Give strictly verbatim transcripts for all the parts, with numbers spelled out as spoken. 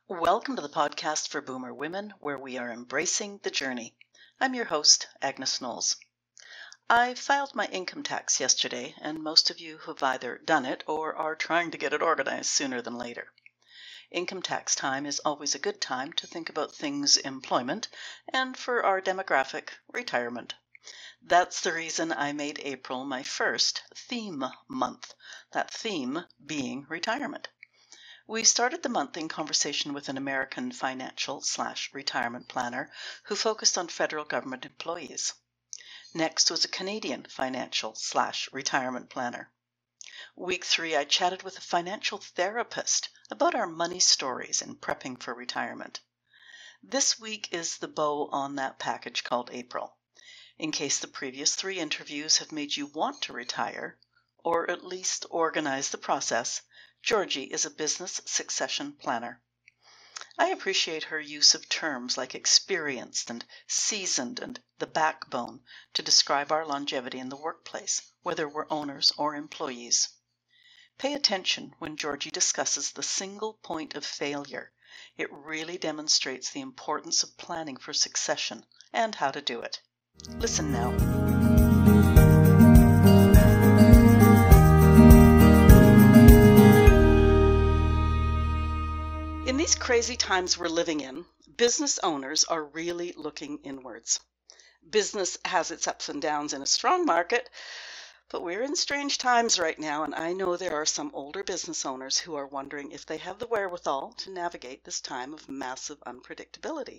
Welcome to the podcast for Boomer Women, where we are embracing the journey. I'm your host, Agnes Knowles. I filed my income tax yesterday, and most of you have either done it or are trying to get it organized sooner than later. Income tax time is always a good time to think about things employment, and for our demographic, retirement. That's the reason I made April my first theme month, that theme being retirement. We started the month in conversation with an American financial slash retirement planner who focused on federal government employees. Next was a Canadian financial slash retirement planner. Week three, I chatted with a financial therapist about our money stories and prepping for retirement. This week is the bow on that package called April. In case the previous three interviews have made you want to retire, or at least organize the process, Georgie is a business succession planner. I appreciate her use of terms like experienced and seasoned and the backbone to describe our longevity in the workplace, whether we're owners or employees. Pay attention when Georgie discusses the single point of failure. It really demonstrates the importance of planning for succession and how to do it. Listen now. In these crazy times we're living in, business owners are really looking inwards. Business has its ups and downs in a strong market, but we're in strange times right now, and I know there are some older business owners who are wondering if they have the wherewithal to navigate this time of massive unpredictability.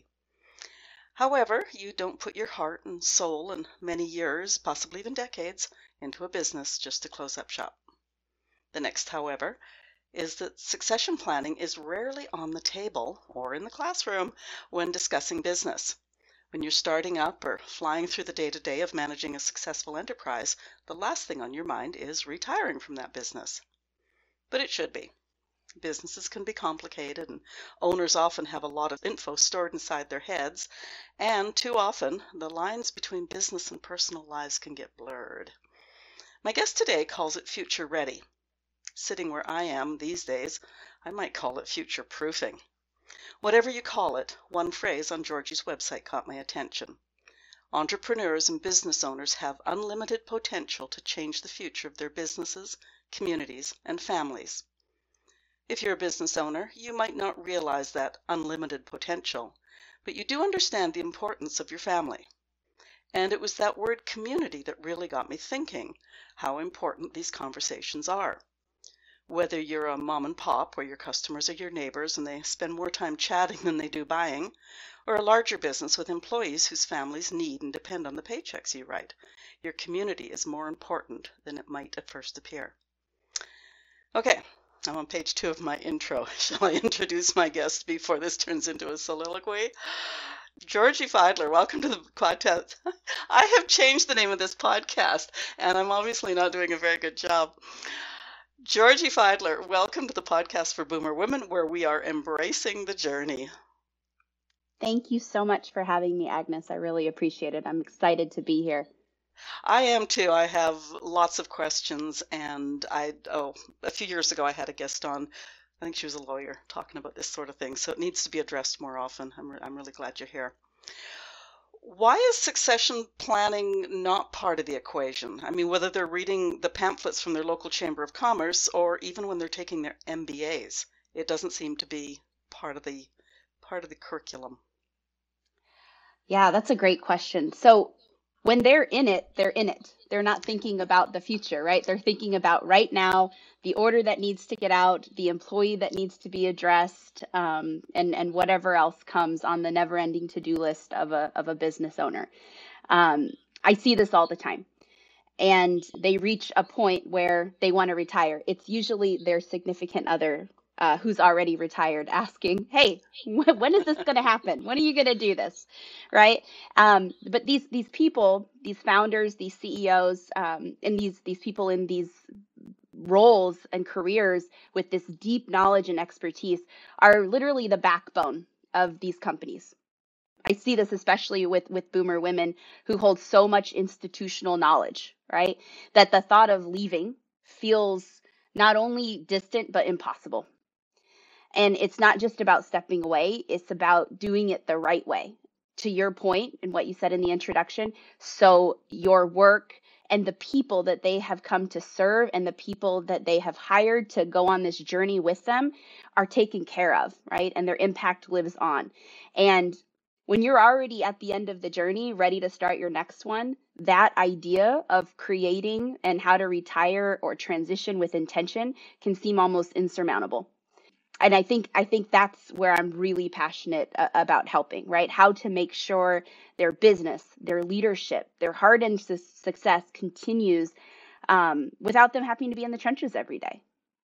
However, you don't put your heart and soul and many years, possibly even decades, into a business just to close up shop. The next, however, is that succession planning is rarely on the table or in the classroom when discussing business. When you're starting up or flying through the day-to-day of managing a successful enterprise, the last thing on your mind is retiring from that business. But it should be. Businesses can be complicated, and owners often have a lot of info stored inside their heads, and too often the lines between business and personal lives can get blurred. My guest today calls it future ready. Sitting where I am these days, I might call it future proofing. Whatever you call it, one phrase on Georgie's website caught my attention. Entrepreneurs and business owners have unlimited potential to change the future of their businesses, communities, and families. If you're a business owner, you might not realize that unlimited potential, but you do understand the importance of your family. And it was that word community that really got me thinking how important these conversations are. Whether you're a mom and pop where your customers are your neighbors and they spend more time chatting than they do buying, or a larger business with employees whose families need and depend on the paychecks you write, your community is more important than it might at first appear. Okay, I'm on page two of my intro. Shall I introduce my guest before this turns into a soliloquy? Georgie Fiedler, welcome to the podcast. I have changed the name of this podcast, and I'm obviously not doing a very good job. Georgie Fiedler, welcome to the podcast for Boomer Women, where we are embracing the journey. Thank you so much for having me, Agnes. I really appreciate it. I'm excited to be here. I am too. I have lots of questions, and I oh, a few years ago I had a guest on. I think she was a lawyer talking about this sort of thing, so it needs to be addressed more often. I'm re- I'm really glad you're here. Why is succession planning not part of the equation? I mean, whether they're reading the pamphlets from their local Chamber of Commerce or even when they're taking their M B As, it doesn't seem to be part of the part of the curriculum. Yeah, that's a great question. So when they're in it, they're in it. They're not thinking about the future, right? They're thinking about right now, the order that needs to get out, the employee that needs to be addressed, um, and and whatever else comes on the never-ending to-do list of a of a business owner. Um, I see this all the time, and they reach a point where they want to retire. It's usually their significant other uh, who's already retired asking, "Hey, wh- when is this going to happen? When are you going to do this?" Right? Um, but these these people, these founders, these C E Os, um, and these these people in these roles and careers with this deep knowledge and expertise are literally the backbone of these companies. I see this especially with, with boomer women who hold so much institutional knowledge, right? That the thought of leaving feels not only distant, but impossible. And it's not just about stepping away, it's about doing it the right way. To your point and what you said in the introduction, so your work and the people that they have come to serve and the people that they have hired to go on this journey with them are taken care of, right? And their impact lives on. And when you're already at the end of the journey, ready to start your next one, that idea of creating and how to retire or transition with intention can seem almost insurmountable. And I think I think that's where I'm really passionate uh, about helping, right? How to make sure their business, their leadership, their hard-earned su- success continues um, without them having to be in the trenches every day.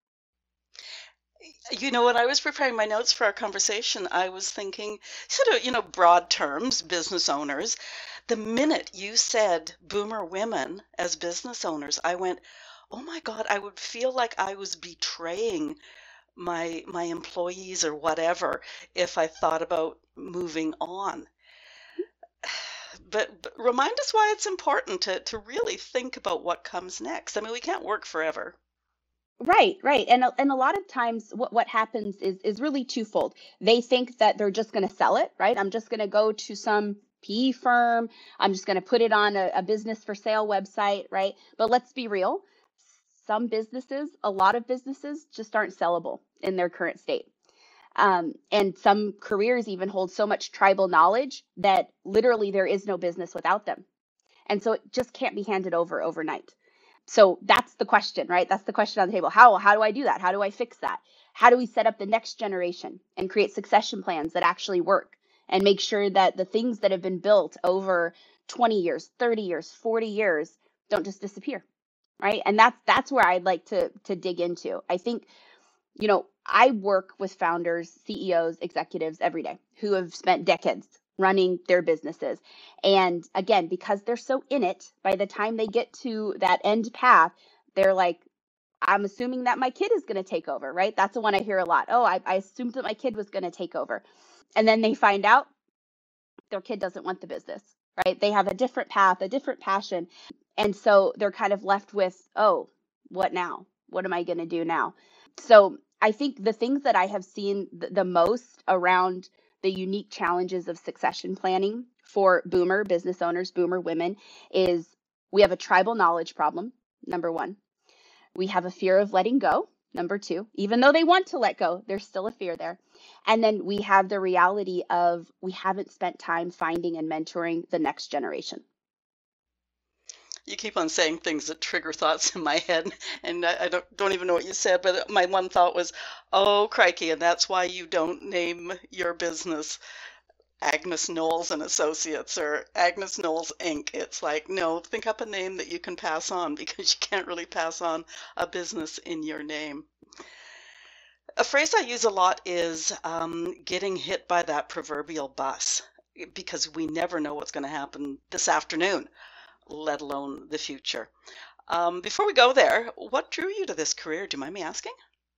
You know, when I was preparing my notes for our conversation, I was thinking sort of, you know, broad terms, business owners. The minute you said boomer women as business owners, I went, oh my God, I would feel like I was betraying my my employees or whatever if I thought about moving on. But, but remind us why it's important to to really think about what comes next. I mean, we can't work forever. Right, right. And a, and a lot of times what what happens is is really twofold. They think that they're just going to sell it, right? I'm just going to go to some P E firm. I'm just going to put it on a, a business for sale website, right? But let's be real. Some businesses, a lot of businesses just aren't sellable in their current state. Um, and some careers even hold so much tribal knowledge that literally there is no business without them. And so it just can't be handed over overnight. So that's the question, right? That's the question on the table. How how do I do that? How do I fix that? How do we set up the next generation and create succession plans that actually work and make sure that the things that have been built over twenty years, thirty years, forty years don't just disappear, right? And that's that's where I'd like to to dig into. I think, you know, I work with founders, C E Os, executives every day who have spent decades running their businesses. And again, because they're so in it, by the time they get to that end path, they're like, I'm assuming that my kid is going to take over, right? That's the one I hear a lot. Oh, I, I assumed that my kid was going to take over. And then they find out their kid doesn't want the business, right? They have a different path, a different passion. And so they're kind of left with, oh, what now? What am I going to do now? So I think the things that I have seen th- the most around the unique challenges of succession planning for boomer business owners, boomer women, is we have a tribal knowledge problem, number one. We have a fear of letting go, number two. Even though they want to let go, there's still a fear there. And then we have the reality of we haven't spent time finding and mentoring the next generation. You keep on saying things that trigger thoughts in my head, and I, I don't don't even know what you said, but my one thought was, "Oh, crikey!" And that's why you don't name your business Agnes Knowles and Associates or Agnes Knowles Inc. It's like, no, think up a name that you can pass on because you can't really pass on a business in your name. A phrase I use a lot is um, getting hit by that proverbial bus because we never know what's going to happen this afternoon, let alone the future. Um, before we go there, what drew you to this career? Do you mind me asking?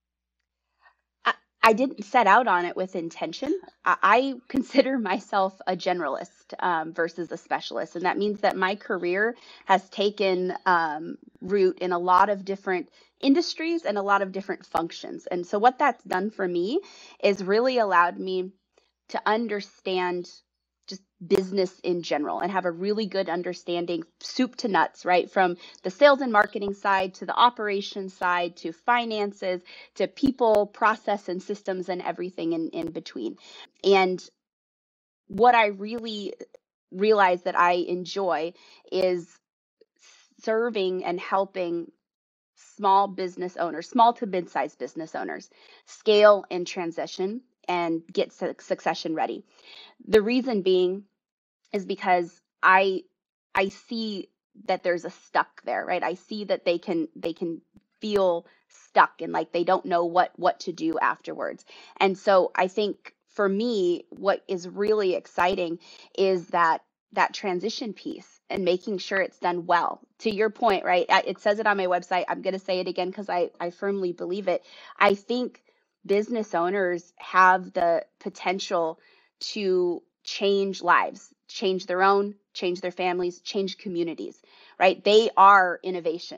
I, I didn't set out on it with intention. I, I consider myself a generalist um, versus a specialist. And that means that my career has taken um, root in a lot of different industries and a lot of different functions. And so, what that's done for me is really allowed me to understand just business in general and have a really good understanding, soup to nuts, right? From the sales and marketing side to the operations side to finances to people, process, and systems and everything in, in between. And what I really realize that I enjoy is serving and helping small business owners, small to mid-sized business owners, scale and transition and get su- succession ready. The reason being is because I I see that there's a stuck there, right? I see that they can they can feel stuck and like they don't know what what to do afterwards. And so I think for me, what is really exciting is that that transition piece and making sure it's done well. To your point, right? I- It says it on my website. I'm going to say it again because I, I firmly believe it. I think business owners have the potential to change lives, change their own, change their families, change communities, right? They are innovation.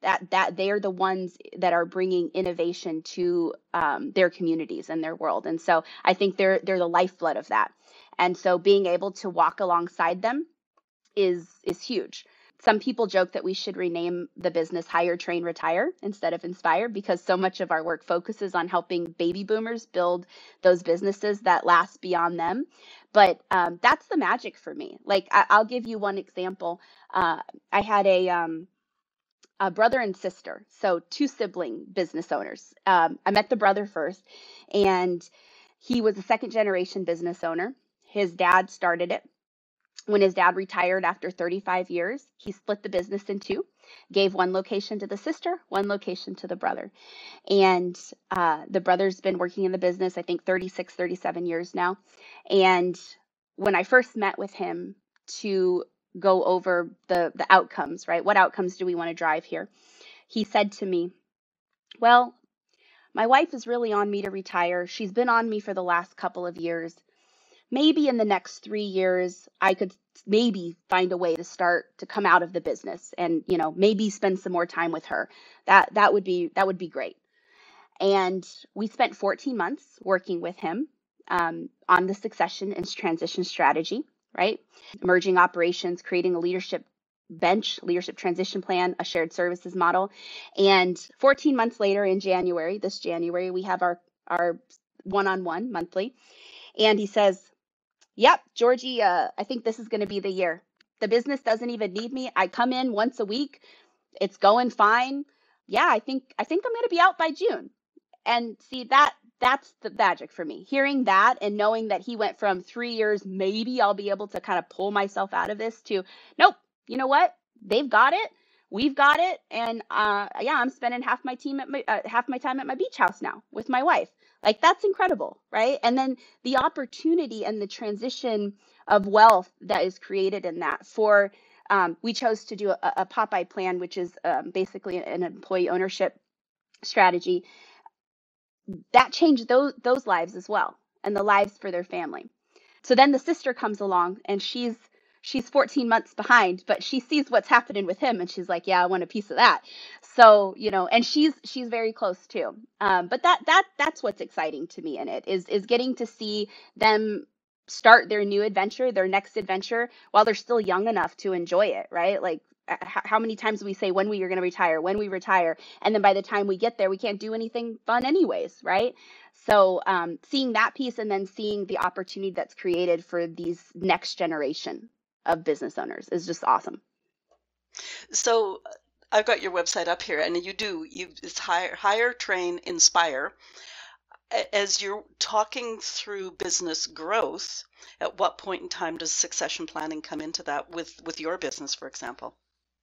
That that they're the ones that are bringing innovation to um, their communities and their world. And so I think they're they're the lifeblood of that. And so being able to walk alongside them is is huge. Some people joke that we should rename the business Hire, Train, Retire instead of Inspire, because so much of our work focuses on helping baby boomers build those businesses that last beyond them. But um, that's the magic for me. Like I, I'll give you one example. Uh, I had a um, a brother and sister, so two sibling business owners. Um, I met the brother first, and he was a second generation business owner. His dad started it. When his dad retired after thirty-five years, he split the business in two, gave one location to the sister, one location to the brother. And uh, the brother's been working in the business, I think thirty-six, thirty-seven years now. And when I first met with him to go over the, the outcomes, right? What outcomes do we want to drive here? He said to me, well, my wife is really on me to retire. She's been on me for the last couple of years. Maybe in the next three years, I could maybe find a way to start to come out of the business and, you know, maybe spend some more time with her. That that would be that would be great. And we spent fourteen months working with him um, on the succession and transition strategy, right? Merging operations, creating a leadership bench, leadership transition plan, a shared services model. And fourteen months later in January, this January, we have our, our one-on-one monthly. And he says, yep, Georgie, uh, I think this is going to be the year. The business doesn't even need me. I come in once a week. It's going fine. Yeah, I think I think I'm going to be out by June. And see, that that's the magic for me. Hearing that and knowing that he went from three years, maybe I'll be able to kind of pull myself out of this, to nope, you know what? They've got it. We've got it. And uh, yeah, I'm spending half my team at my uh, half my time at my beach house now with my wife. Like, that's incredible, right? And then the opportunity and the transition of wealth that is created in that. For um, we chose to do a, a Popeye plan, which is um, basically an employee ownership strategy that changed those those lives as well, and the lives for their family. So then the sister comes along, and she's she's fourteen months behind, but she sees what's happening with him, and she's like, yeah, I want a piece of that. So, you know, and she's she's very close too. Um, but that that that's what's exciting to me in it, is is getting to see them start their new adventure, their next adventure, while they're still young enough to enjoy it, right? Like, h- how many times we say when we are going to retire, when we retire, and then by the time we get there, we can't do anything fun anyways, right? So um, seeing that piece, and then seeing the opportunity that's created for these next generation of business owners, is just awesome. So uh, I've got your website up here, and you do you it's hire, hire, train, inspire. A- As you're talking through business growth, at what point in time does succession planning come into that with with your business, for example?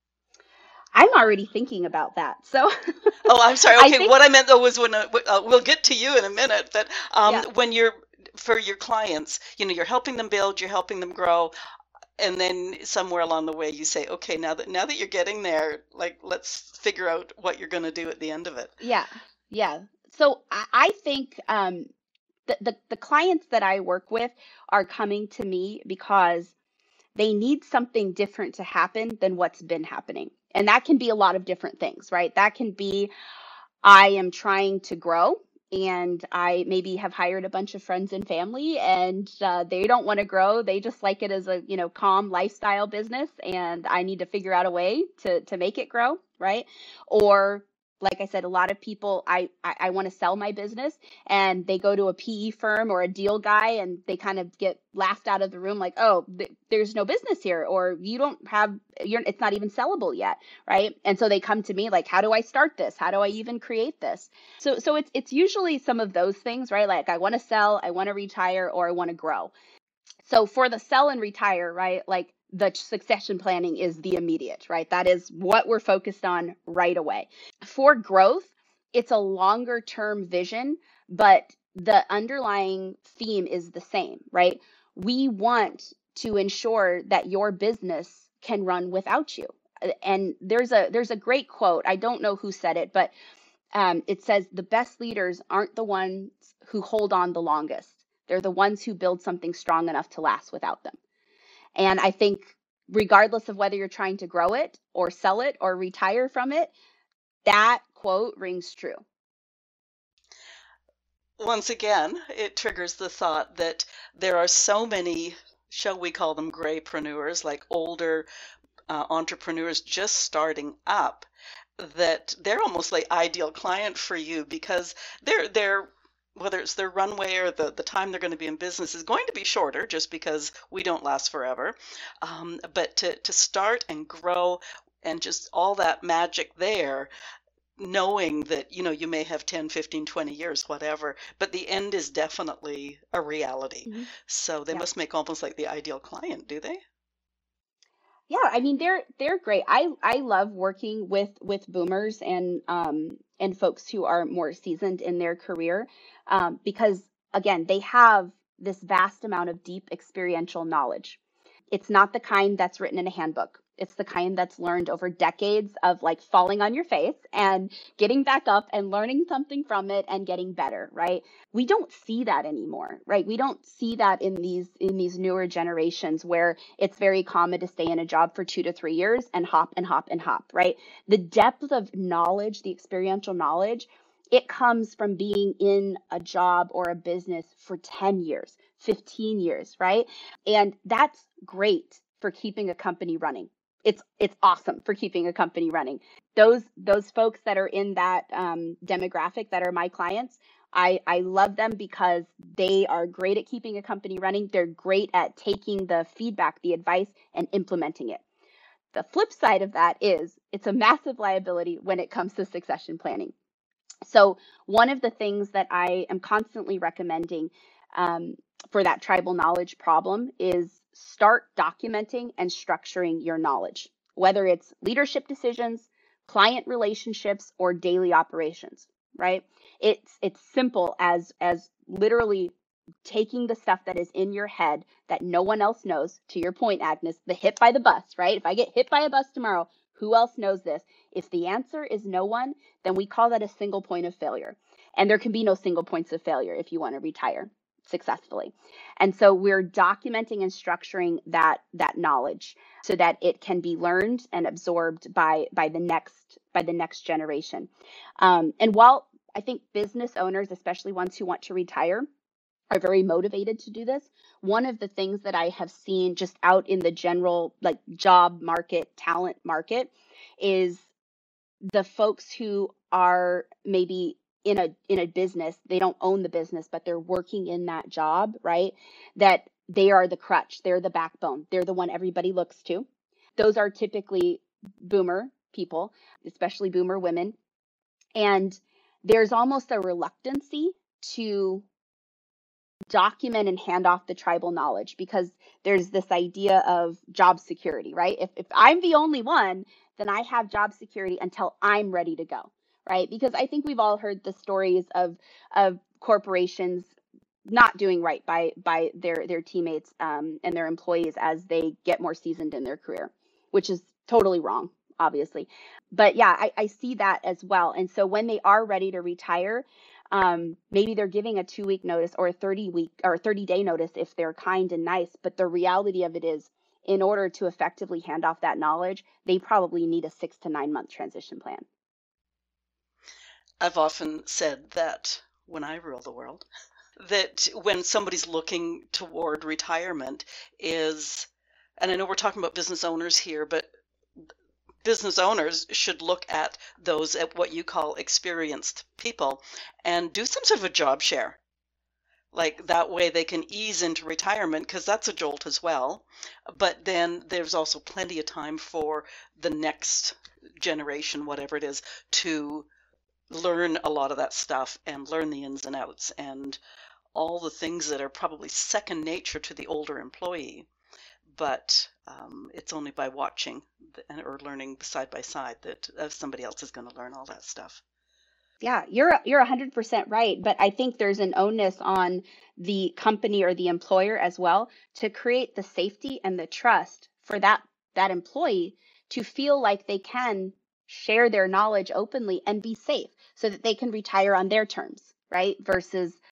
I'm already thinking about that. So Oh, I'm sorry. I Okay, think, what I meant though was when uh, w- uh, we'll get to you in a minute, but um, yeah, when you're for your clients, you know, you're helping them build, you're helping them grow, and then somewhere along the way you say, okay, now that now that you're getting there, like let's figure out what you're going to do at the end of it. yeah, yeah. So I, I think um, the, the the clients that I work with are coming to me because they need something different to happen than what's been happening. And that can be a lot of different things, right? That can be, I am trying to grow, and I maybe have hired a bunch of friends and family, and uh, they don't want to grow. They just like it as a, you know, calm lifestyle business, and I need to figure out a way to to make it grow, right? Or like I said, a lot of people, I, I, I want to sell my business, and they go to a P E firm or a deal guy, and they kind of get laughed out of the room like, oh, th- there's no business here, or you don't have, you're, it's not even sellable yet, right? And so they come to me like, how do I start this? How do I even create this? So so it's it's usually some of those things, right? Like, I want to sell, I want to retire, or I want to grow. So for the sell and retire, right? Like, the succession planning is the immediate, right? That is what we're focused on right away. For growth, it's a longer term vision, but the underlying theme is the same, right? We want to ensure that your business can run without you. And there's a there's a great quote. I don't know who said it, but um, it says the best leaders aren't the ones who hold on the longest. They're the ones who build something strong enough to last without them. And I think regardless of whether you're trying to grow it or sell it or retire from it, That quote rings true. Once again, it triggers the thought that there are so many, shall we call them graypreneurs, like older uh, entrepreneurs just starting up, that they're almost like ideal client for you because they're they're whether it's their runway or the, the time they're going to be in business is going to be shorter just because we don't last forever. Um, but to, to start and grow and just all that magic there, knowing that, you know, you may have ten, fifteen, twenty years, whatever, but the end is definitely a reality. Hmm. So they Yeah. must make almost like the ideal client, do they? Yeah, I mean they're they're great. I I love working with with boomers and um and folks who are more seasoned in their career, um, because again, they have this vast amount of deep experiential knowledge. It's not the kind that's written in a handbook. It's the kind that's learned over decades of like falling on your face and getting back up and learning something from it and getting better, right? We don't see that anymore, right? We don't see that in these in these newer generations where it's very common to stay in a job for two to three years and hop and hop and hop, right? The depth of knowledge, the experiential knowledge, it comes from being in a job or a business for ten years, fifteen years, right? And that's great for keeping a company running. It's it's awesome for keeping a company running. Those those folks that are in that um, demographic that are my clients, I I love them because they are great at keeping a company running. They're great at taking the feedback, the advice, and implementing it. The flip side of that is it's a massive liability when it comes to succession planning. So, one of the things that I am constantly recommending um, for that tribal knowledge problem is start documenting and structuring your knowledge, whether it's leadership decisions, client relationships, or daily operations, right? It's it's simple as as literally taking the stuff that is in your head that no one else knows. To your point, Agnes, the hit by the bus, right? If I get hit by a bus tomorrow, who else knows this? If the answer is no one, then we call that a single point of failure. And there can be no single points of failure if you want to retire successfully. And so we're documenting and structuring that that knowledge so that it can be learned and absorbed by by the next by the next generation. Um, and while I think business owners, especially ones who want to retire, are very motivated to do this, one of the things that I have seen just out in the general like job market, talent market, is the folks who are maybe in a in a business, they don't own the business, but they're working in that job, right? That they are the crutch, they're the backbone, they're the one everybody looks to. Those are typically boomer people, especially boomer women. And there's almost a reluctancy to document and hand off the tribal knowledge because there's this idea of job security, right? If, if I'm the only one, then I have job security until I'm ready to go, right? Because I think we've all heard the stories of of corporations not doing right by by their their teammates um, and their employees as they get more seasoned in their career, which is totally wrong, obviously. But yeah, I, I see that as well. And so when they are ready to retire, um, maybe they're giving a two week notice or a thirty week or thirty day notice if they're kind and nice. But the reality of it is, in order to effectively hand off that knowledge, they probably need a six to nine month transition plan. I've often said that when I rule the world, that when somebody's looking toward retirement is, and I know we're talking about business owners here, but business owners should look at those at what you call experienced people and do some sort of a job share. Like that way they can ease into retirement because that's a jolt as well. But then there's also plenty of time for the next generation, whatever it is, to learn a lot of that stuff and learn the ins and outs and all the things that are probably second nature to the older employee. But um, it's only by watching or learning side by side that uh, somebody else is going to learn all that stuff. Yeah, you're you're one hundred percent right, but I think there's an onus on the company or the employer as well to create the safety and the trust for that that employee to feel like they can share their knowledge openly and be safe so that they can retire on their terms, right? Versus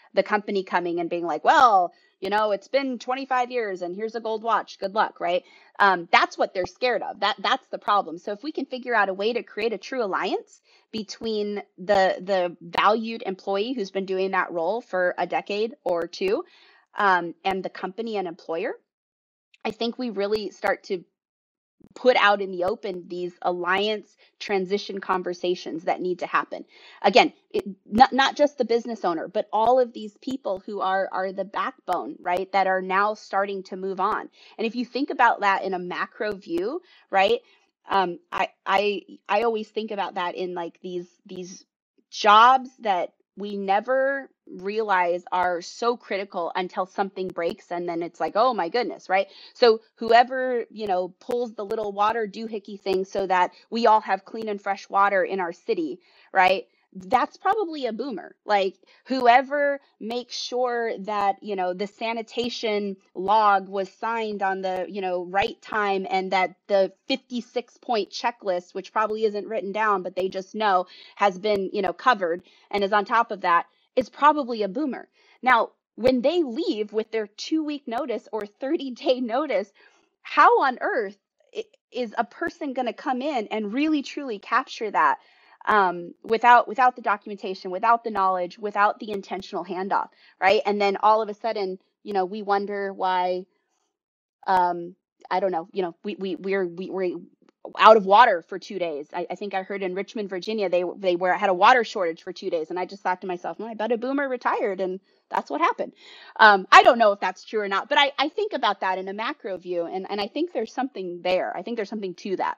the company coming and being like, well, you know, it's been twenty-five years and here's a gold watch. Good luck, right? Um, that's what they're scared of. That that's the problem. So if we can figure out a way to create a true alliance between the the valued employee who's been doing that role for a decade or two, um, and the company and employer, I think we really start to put out in the open these alliance transition conversations that need to happen. Again, it, not not just the business owner, but all of these people who are are the backbone, right, that are now starting to move on. And if you think about that in a macro view, right, um, I I I always think about that in like these these jobs that we never realize are so critical until something breaks, and then it's like, oh my goodness, right? So whoever, you know, pulls the little water doohickey thing so that we all have clean and fresh water in our city, right? That's probably a boomer. Like whoever makes sure that, you know, the sanitation log was signed on the, you know, right time, and that the fifty-six point checklist, which probably isn't written down, but they just know has been, you know, covered and is on top of that, is probably a boomer. Now, when they leave with their two week notice or thirty day notice, how on earth is a person going to come in and really truly capture that um, without without the documentation, without the knowledge, without the intentional handoff, right? And then all of a sudden, you know, we wonder why, um, I don't know, you know, we we we're we, we're out of water for two days. I, I think I heard in Richmond, Virginia, they they were had a water shortage for two days, and I just thought to myself, well, I bet a boomer retired, and that's what happened. Um, I don't know if that's true or not, but I, I think about that in a macro view, and and I think there's something there. I think there's something to that.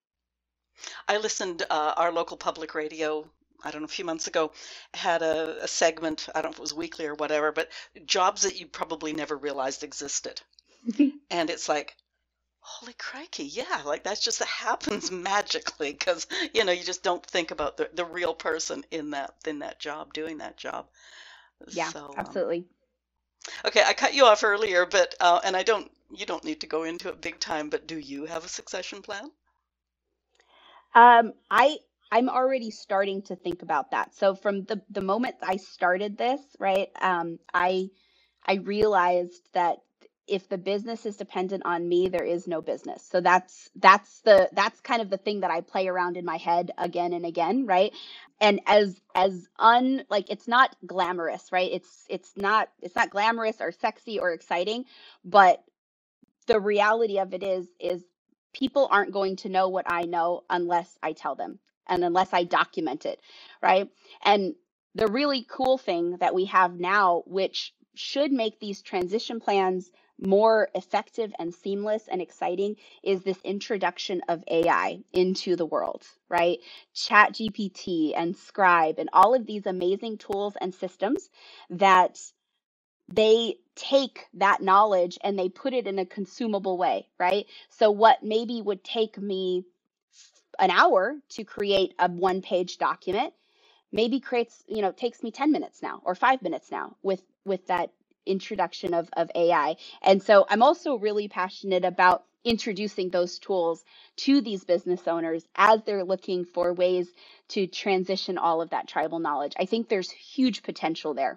I listened, uh, our local public radio, I don't know, a few months ago, had a, a segment, I don't know if it was weekly or whatever, but jobs that you probably never realized existed. And it's like, holy crikey, yeah, like that's just that happens magically because, you know, you just don't think about the, the real person in that in that job, doing that job. Yeah, So, um, absolutely. okay, I cut you off earlier, but uh, and I don't, you don't need to go into it big time, but do you have a succession plan? Um, I I'm already starting to think about that. So from the the moment I started this, right, um, I I realized that if the business is dependent on me, there is no business. So that's that's the that's kind of the thing that I play around in my head again and again, right? And as as un like it's not glamorous, right? It's it's not it's not glamorous or sexy or exciting, but the reality of it is is people aren't going to know what I know unless I tell them and unless I document it, right? And the really cool thing that we have now, which should make these transition plans more effective and seamless and exciting, is this introduction of A I into the world, right? Chat G P T and Scribe and all of these amazing tools and systems that they take that knowledge and they put it in a consumable way, right? So what maybe would take me an hour to create a one page document maybe creates, you know, takes me ten minutes now or five minutes now with with that introduction of of A I. And so I'm also really passionate about introducing those tools to these business owners as they're looking for ways to transition all of that tribal knowledge. I think there's huge potential there.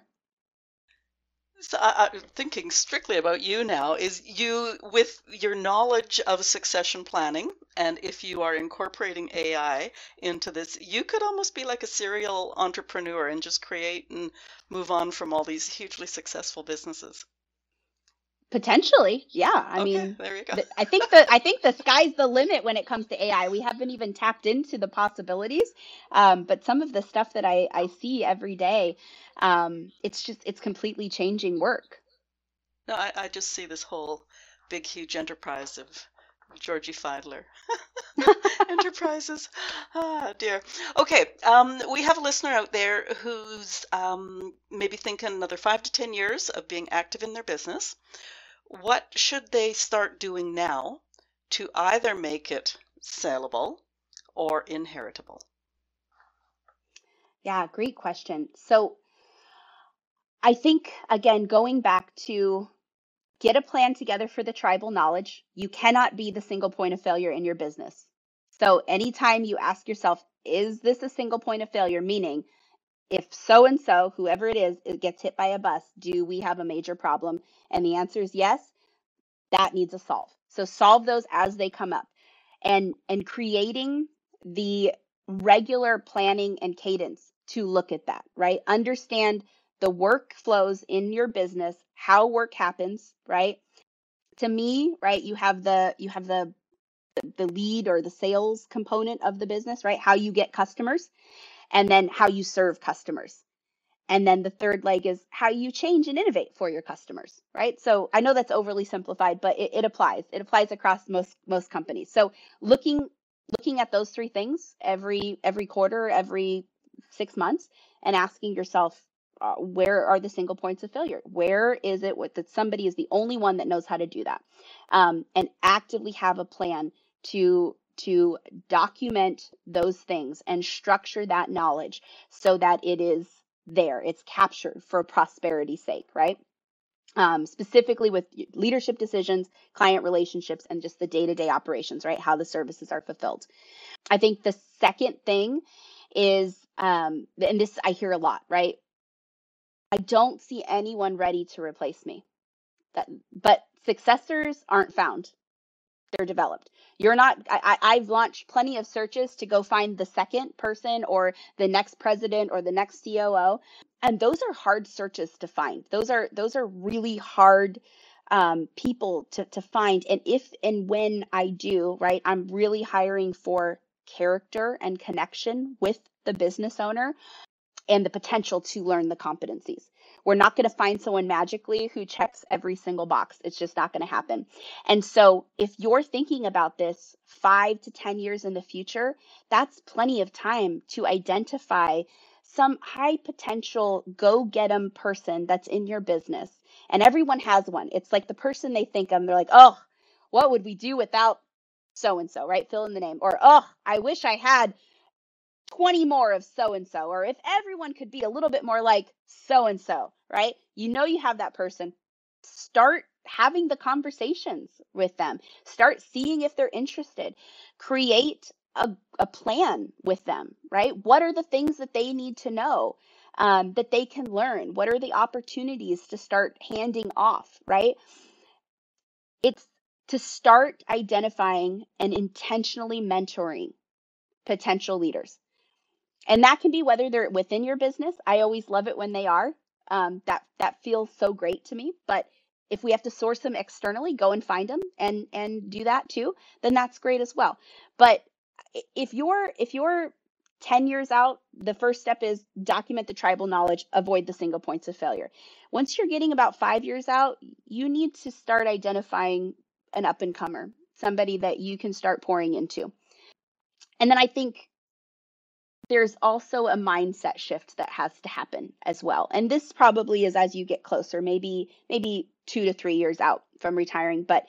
So I, I'm thinking strictly about you now, is you with your knowledge of succession planning, and if you are incorporating A I into this, you could almost be like a serial entrepreneur and just create and move on from all these hugely successful businesses. Potentially, yeah. I Okay, mean, there you go. th- I think the I think the sky's the limit when it comes to A I. We haven't even tapped into the possibilities, um, but some of the stuff that I I see every day, um, it's just it's completely changing work. No, I, I just see this whole big, huge enterprise of Georgie Fiedler. Enterprises. Ah, dear. Okay, um, we have a listener out there who's um, maybe thinking another five to ten years of being active in their business. What should they start doing now to either make it saleable or inheritable? Yeah, great question. So I think again, going back to get a plan together for the tribal knowledge. You cannot be the single point of failure in your business. So anytime you ask yourself, is this a single point of failure? Meaning, if so and so, whoever it is, it gets hit by a bus, do we have a major problem? And the answer is yes, that needs a solve. So solve those as they come up, and and creating the regular planning and cadence to look at that, right? Understand the workflows in your business, how work happens, right? To me, right, you have the you have the the lead or the sales component of the business, right? How you get customers, and then how you serve customers. And then the third leg is how you change and innovate for your customers, right? So I know that's overly simplified, but it, it applies. It applies across most most companies. So looking looking at those three things every every quarter, every six months, and asking yourself, uh, where are the single points of failure? Where is it what, that somebody is the only one that knows how to do that? Um, and actively have a plan to to document those things and structure that knowledge so that it is there. It's captured for prosperity's sake, right? Um, specifically with leadership decisions, client relationships, and just the day-to-day operations, right? How the services are fulfilled. I think the second thing is, um, and this I hear a lot, right? I don't see anyone ready to replace me. That, but successors aren't found. They're developed. You're not, I, I- I've launched plenty of searches to go find the second person or the next president or the next C O O. And those are hard searches to find. Those are, those are really hard um, people to, to find. And if and when I do, right, I'm really hiring for character and connection with the business owner and the potential to learn the competencies. We're not going to find someone magically who checks every single box. It's just not going to happen. And so if you're thinking about this five to ten years in the future, that's plenty of time to identify some high potential go get 'em person that's in your business. And everyone has one. It's like the person they think of, they're like, oh, what would we do without so and so, right? Fill in the name. Or, oh, I wish I had twenty more of so and so, or if everyone could be a little bit more like so and so, right? You know, you have that person. Start having the conversations with them, start seeing if they're interested, create a, a plan with them, right? What are the things that they need to know, um, that they can learn? What are the opportunities to start handing off, right? It's to start identifying and intentionally mentoring potential leaders. And that can be whether they're within your business. I always love it when they are. Um, that that feels so great to me. But if we have to source them externally, go and find them and and do that too, then that's great as well. But if you're if you're ten years out, the first step is document the tribal knowledge, avoid the single points of failure. Once you're getting about five years out, you need to start identifying an up and comer, somebody that you can start pouring into. And then I think there's also a mindset shift that has to happen as well. And this probably is as you get closer, maybe maybe two to three years out from retiring, but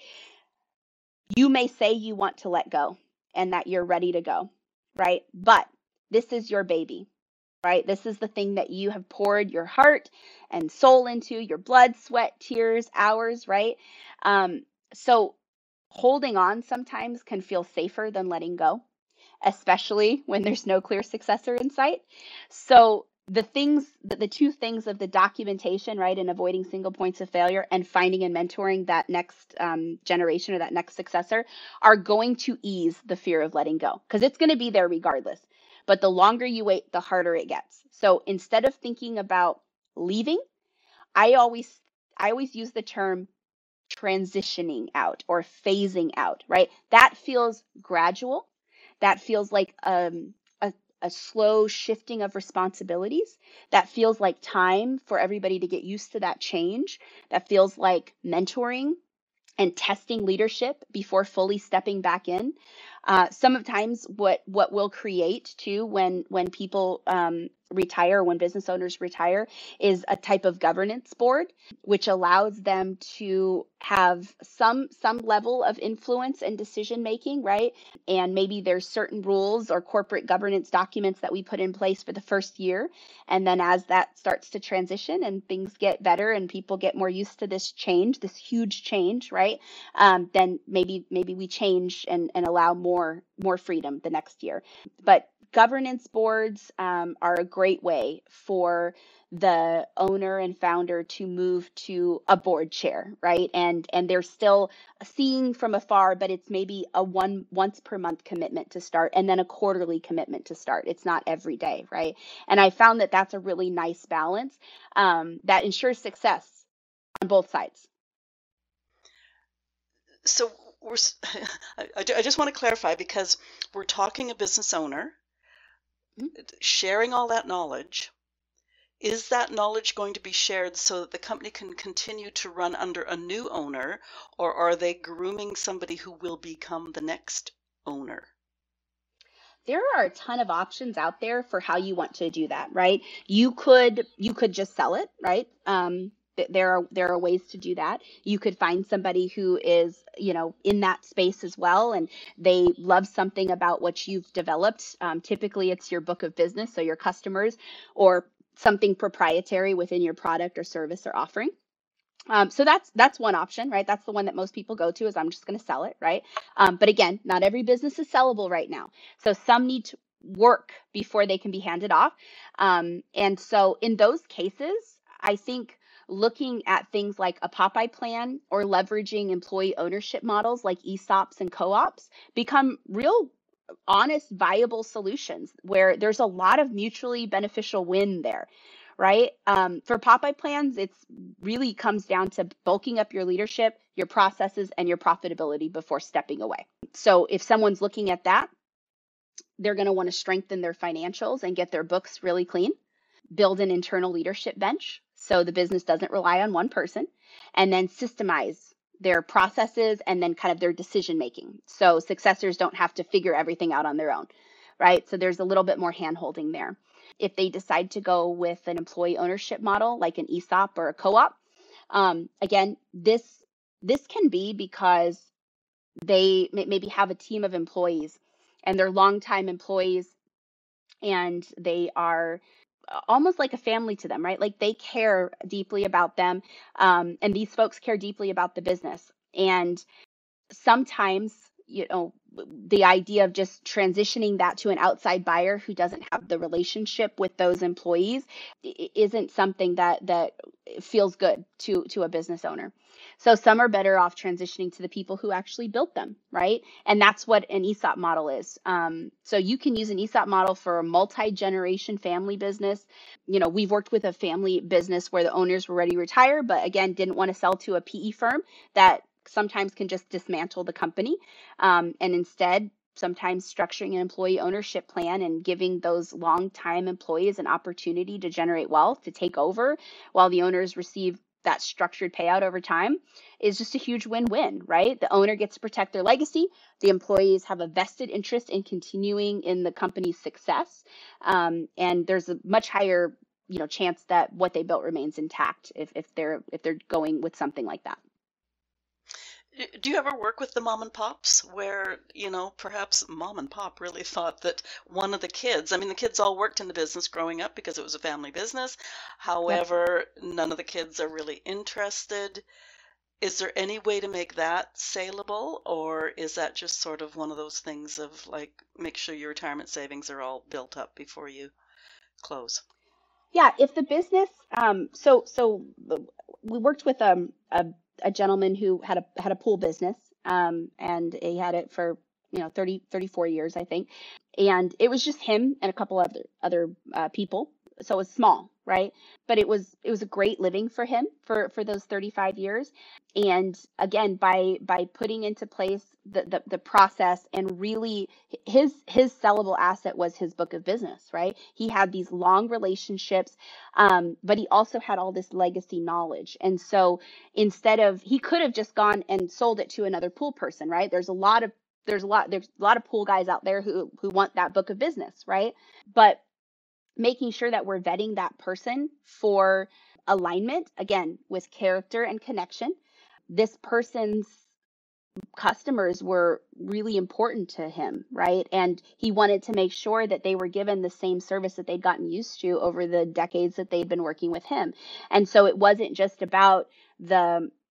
you may say you want to let go and that you're ready to go, right? But this is your baby, right? This is the thing that you have poured your heart and soul into, your blood, sweat, tears, hours, right? Um, so holding on sometimes can feel safer than letting go, especially when there's no clear successor in sight. So the things, the two things of the documentation, right, and avoiding single points of failure and finding and mentoring that next um, generation or that next successor are going to ease the fear of letting go because it's going to be there regardless. But the longer you wait, the harder it gets. So instead of thinking about leaving, I always, I always use the term transitioning out or phasing out, right? That feels gradual. That feels like um, a, a slow shifting of responsibilities. That feels like time for everybody to get used to that change. That feels like mentoring and testing leadership before fully stepping back in. Uh, sometimes what what we'll create too when when people um, retire, when business owners retire, is a type of governance board, which allows them to have some some level of influence and decision making, right? And maybe there's certain rules or corporate governance documents that we put in place for the first year, and then as that starts to transition and things get better and people get more used to this change, this huge change, right? Um, then maybe maybe we change and, and allow more more freedom the next year. But governance boards um, are a great way for the owner and founder to move to a board chair, right? And and they're still seeing from afar, but it's maybe a one once per month commitment to start, and then a quarterly commitment to start. It's not every day, right? And I found that that's a really nice balance um, that ensures success on both sides. So we're, I, I just want to clarify, because we're talking a business owner Mm-hmm. sharing all that knowledge. Is that knowledge going to be shared so that the company can continue to run under a new owner, or are they grooming somebody who will become the next owner? There are a ton of options out there for how you want to do that, right? You could you could just sell it, right? Um, th- there are there are ways to do that. You could find somebody who is, you know, in that space as well, and they love something about what you've developed. Um, typically, it's your book of business, so your customers, or something proprietary within your product or service or offering. Um, so that's that's one option, right? That's the one that most people go to, is I'm just going to sell it, right? Um, but again, not every business is sellable right now. So some need to work before they can be handed off. Um, and so in those cases, I think looking at things like a Popeye plan or leveraging employee ownership models like E S O Ps and co-ops become real honest, viable solutions where there's a lot of mutually beneficial win there, right? Um, for Popeye plans, it's really comes down to bulking up your leadership, your processes, and your profitability before stepping away. So if someone's looking at that, they're going to want to strengthen their financials and get their books really clean, build an internal leadership bench so the business doesn't rely on one person, and then systemize their processes and then kind of their decision making. So successors don't have to figure everything out on their own, right? So there's a little bit more hand holding there. If they decide to go with an employee ownership model like an E S O P or a co-op, um, again, this this can be because they may, maybe have a team of employees and they're longtime employees, and they are almost like a family to them, right? Like they care deeply about them. Um, and these folks care deeply about the business. And sometimes, you know, the idea of just transitioning that to an outside buyer who doesn't have the relationship with those employees isn't something that that feels good to to a business owner. So some are better off transitioning to the people who actually built them, right? And that's what an E S O P model is. Um, so you can use an E S O P model for a multi-generation family business. You know, we've worked with a family business where the owners were ready to retire, but again, didn't want to sell to a P E firm that sometimes can just dismantle the company, um, and instead sometimes structuring an employee ownership plan and giving those long-time employees an opportunity to generate wealth, to take over while the owners receive that structured payout over time, is just a huge win-win, right? The owner gets to protect their legacy. The employees have a vested interest in continuing in the company's success, um, and there's a much higher, you know, chance that what they built remains intact if, if they're if they're going with something like that. Do you ever work with the mom and pops where, you know, perhaps mom and pop really thought that one of the kids, I mean, the kids all worked in the business growing up because it was a family business. Yep. However, none of the kids are really interested. Is there any way to make that saleable, or is that just sort of one of those things of like, make sure your retirement savings are all built up before you close? Yeah, if the business, um, so so we worked with um, a a gentleman who had a had a pool business, um, and he had it for, you know, thirty thirty four years, I think, and it was just him and a couple other other uh, people, so it was small, right? But it was it was a great living for him for for those thirty-five years. And again, by by putting into place the, the the process, and really his his sellable asset was his book of business, right? He had these long relationships, um, but he also had all this legacy knowledge. And so instead of, he could have just gone and sold it to another pool person, right? There's a lot of there's a lot there's a lot of pool guys out there who who want that book of business, right? But making sure that we're vetting that person for alignment, again, with character and connection. This person's customers were really important to him, right? And he wanted to make sure that they were given the same service that they'd gotten used to over the decades that they'd been working with him. And so it wasn't just about the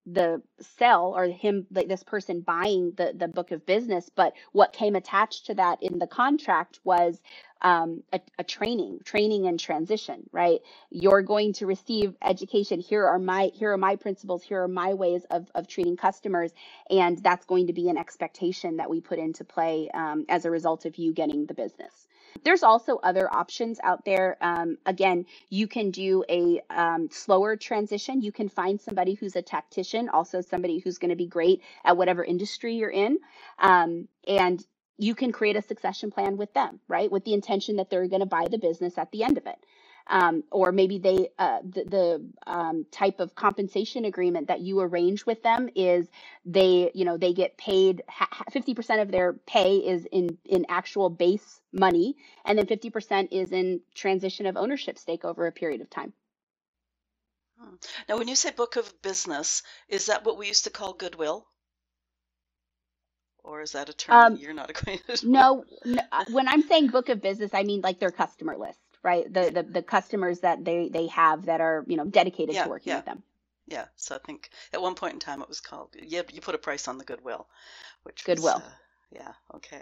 the sell or him, like this person buying the the book of business, but what came attached to that in the contract was um, a, a training, training and transition, right? You're going to receive education. Here are my here are my principles. Here are my ways of of treating customers, and that's going to be an expectation that we put into play um, as a result of you getting the business. There's also other options out there. Um, again, you can do a um, slower transition. You can find somebody who's a tactician, also somebody who's going to be great at whatever industry you're in. Um, and you can create a succession plan with them, right? With the intention that they're going to buy the business at the end of it. Um, or maybe they uh, the, the um, type of compensation agreement that you arrange with them is they you know they get paid fifty percent of their pay is in in actual base money, and then fifty percent is in transition of ownership stake over a period of time. Hmm. Now, when you say book of business, is that what we used to call goodwill? Or is that a term that Um, you're not acquainted with? no, no, when I'm saying book of business, I mean like their customer list, right? The Yeah, the the customers that they they have that are you know dedicated to yeah, working yeah, with them. yeah. So I think at one point in time it was called, you, you put a price on the goodwill, which was, Goodwill. uh, yeah, okay.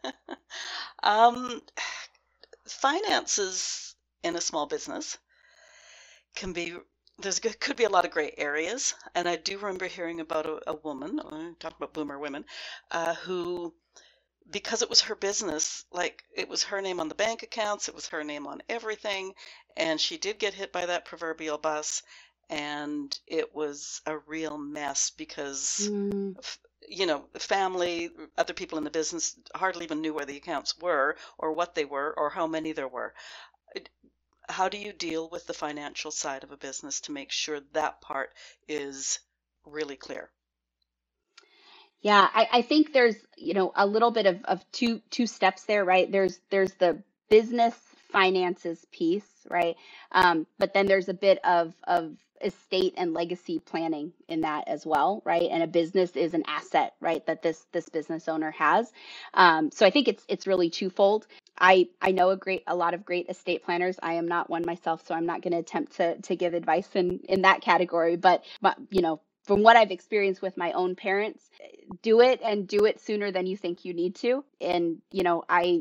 um, Finances in a small business can be, there's good- could be a lot of gray areas. And I do remember hearing about a, a woman, uh, talking about boomer women, uh, who, because it was her business, like it was her name on the bank accounts, it was her name on everything, and she did get hit by that proverbial bus, and it was a real mess because, Mm. f- you know, the family, other people in the business hardly even knew where the accounts were or what they were or how many there were. It- How do you deal with the financial side of a business to make sure that part is really clear? Yeah, I, I think there's, you know, a little bit of, of two two steps there, right? There's there's the business finances piece, right? Um, but then there's a bit of of estate and legacy planning in that as well, right? And a business is an asset, right? That this this business owner has. Um, so I think it's it's really twofold. I I know a great a lot of great estate planners. I am not one myself, so I'm not going to attempt to to give advice in in that category. But but you know, from what I've experienced with my own parents, do it and do it sooner than you think you need to. And you know, I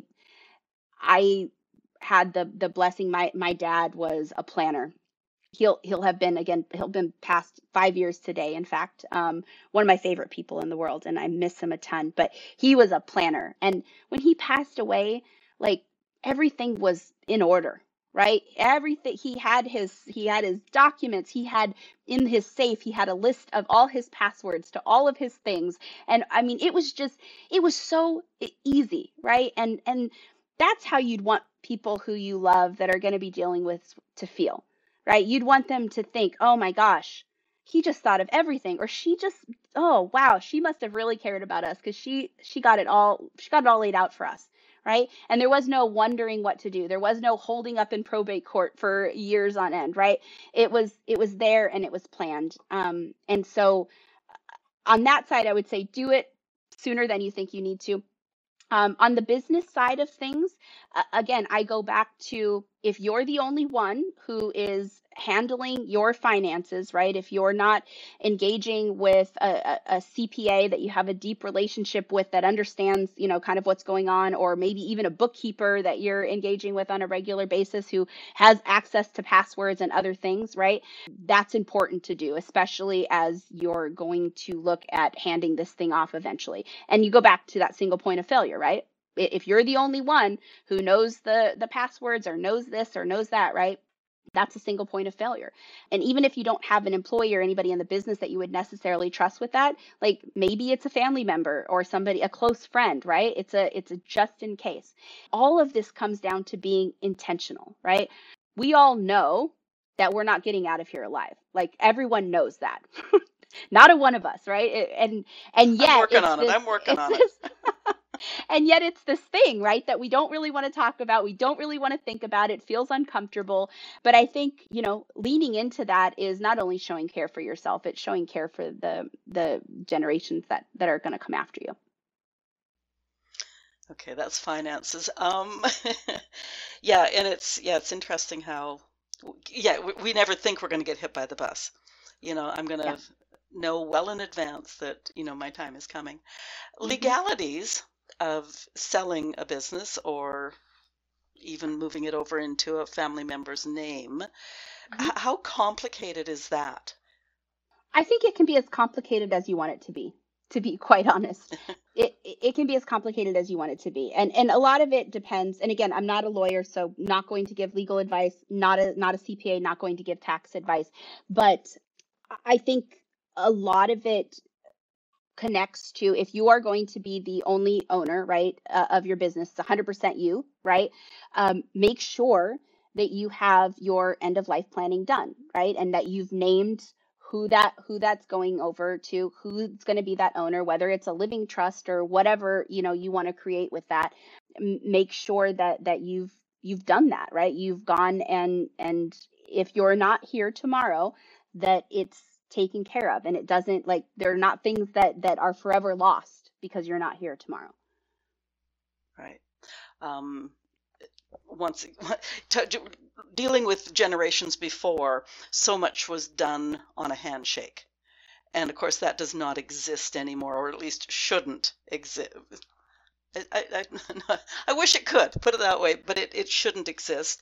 I had the the blessing. My my dad was a planner. He'll he'll have been again. He'll been past five years today. In fact, um, one of my favorite people in the world, and I miss him a ton. But he was a planner, and when he passed away, like everything was in order, right? Everything he had his he had his documents. He had in his safe. He had a list of all his passwords to all of his things, and I mean, it was just it was so e- easy, right? And and that's how you'd want people who you love that are going to be dealing with to feel, right? You'd want them to think, oh my gosh, he just thought of everything, or she just, oh wow, she must have really cared about us because she she got it all she got it all laid out for us, right? And there was no wondering what to do. There was no holding up in probate court for years on end, right? It was it was there and it was planned. Um, and so on that side, I would say do it sooner than you think you need to. Um, on the business side of things, uh, again, I go back to if you're the only one who is handling your finances, right? If you're not engaging with a, C P A that you have a deep relationship with that understands, you know, kind of what's going on, or maybe even a bookkeeper that you're engaging with on a regular basis who has access to passwords and other things, right? That's important to do, especially as you're going to look at handing this thing off eventually. And you go back to that single point of failure, right? If you're the only one who knows the the passwords or knows this or knows that, right? That's a single point of failure. And even if you don't have an employee or anybody in the business that you would necessarily trust with that, like maybe it's a family member or somebody, a close friend, right? It's a it's a just in case. All of this comes down to being intentional, right? We all know that we're not getting out of here alive. Like everyone knows that. Not a one of us, right? It- And and I'm yet working it's on it. this I'm working it's on it. this and yet it's this thing, right, that we don't really want to talk about. We don't really want to think about. It feels uncomfortable. But I think, you know, leaning into that is not only showing care for yourself, it's showing care for the the generations that that are going to come after you. Okay, that's finances. Um, yeah, and it's yeah, it's interesting how yeah, we, we never think we're going to get hit by the bus. You know, I'm Yeah. gonna know well in advance that, you know, my time is coming. Hmm. Legalities of selling a business or even moving it over into a family member's name, Hmm. h- how complicated is that? I think it can be as complicated as you want it to be, to be quite honest. It it it can be as complicated as you want it to be. And and a lot of it depends. And again, I'm not a lawyer, so not going to give legal advice, not a not a C P A, not going to give tax advice. But I think a lot of it connects to if you are going to be the only owner, right, uh, of your business, it's one hundred percent you, right? Um, make sure that you have your end of life planning done, right? And that you've named who that who that's going over to, who's going to be that owner, whether it's a living trust or whatever, you know, you want to create with that. M- make sure that that you've you've done that, right? You've gone and and if you're not here tomorrow, that it's taken care of and it doesn't like they're not things that that are forever lost because you're not here tomorrow. Right. Um, once to, dealing with generations before, so much was done on a handshake. And of course, that does not exist anymore, or at least shouldn't exist. I, I, I, I wish it could, put it that way, but it, it shouldn't exist.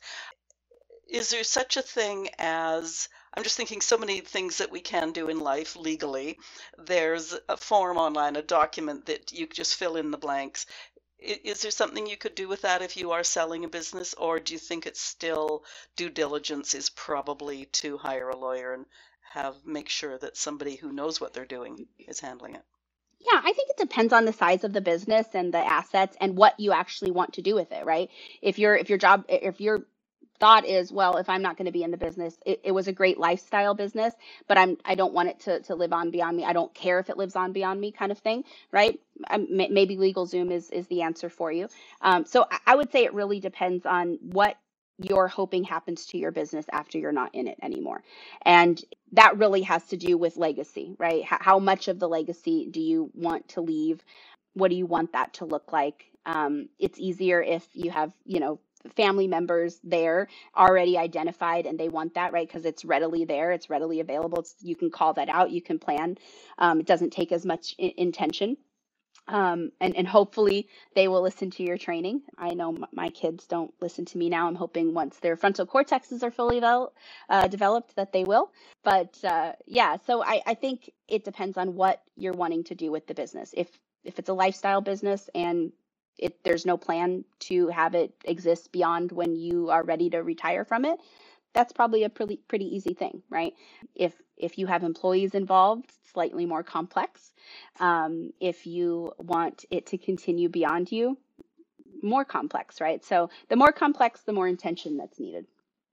Is there such a thing as, I'm just thinking so many things that we can do in life legally. There's a form online, a document that you just fill in the blanks. I- Is there something you could do with that if you are selling a business, or do you think it's still due diligence is probably to hire a lawyer and have make sure that somebody who knows what they're doing is handling it? Yeah, I think it depends on the size of the business and the assets and what you actually want to do with it, right? If your if your job if your thought is, well, if I'm not going to be in the business, it, it was a great lifestyle business, but I'm I don't want it to to live on beyond me. I don't care if it lives on beyond me, kind of thing, right? Um, may- maybe LegalZoom is is the answer for you. Um, so I, I would say it really depends on what you're hoping happens to your business after you're not in it anymore. And that really has to do with legacy, right? How, how much of the legacy do you want to leave? What do you want that to look like? Um, it's easier if you have, you know, family members there already identified and they want that, right? Because it's readily there, it's readily available. It's, you can call that out, you can plan. Um, it doesn't take as much I- intention. Um, and, and hopefully they will listen to your training. I know m- my kids don't listen to me now. I'm hoping once their frontal cortexes are fully devel- uh, developed that they will. But uh, yeah, so I, I think it depends on what you're wanting to do with the business. If if it's a lifestyle business and it there's no plan to have it exist beyond when you are ready to retire from it, that's probably a pretty pretty easy thing, right? If if you have employees involved, slightly more complex. Um, if you want it to continue beyond you, more complex, right? So the more complex, the more intention that's needed.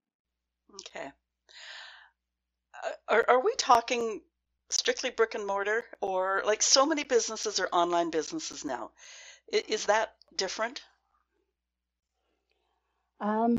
Okay. Uh, Are, are we talking strictly brick and mortar, or like so many businesses are online businesses now? I- Is that different? Um,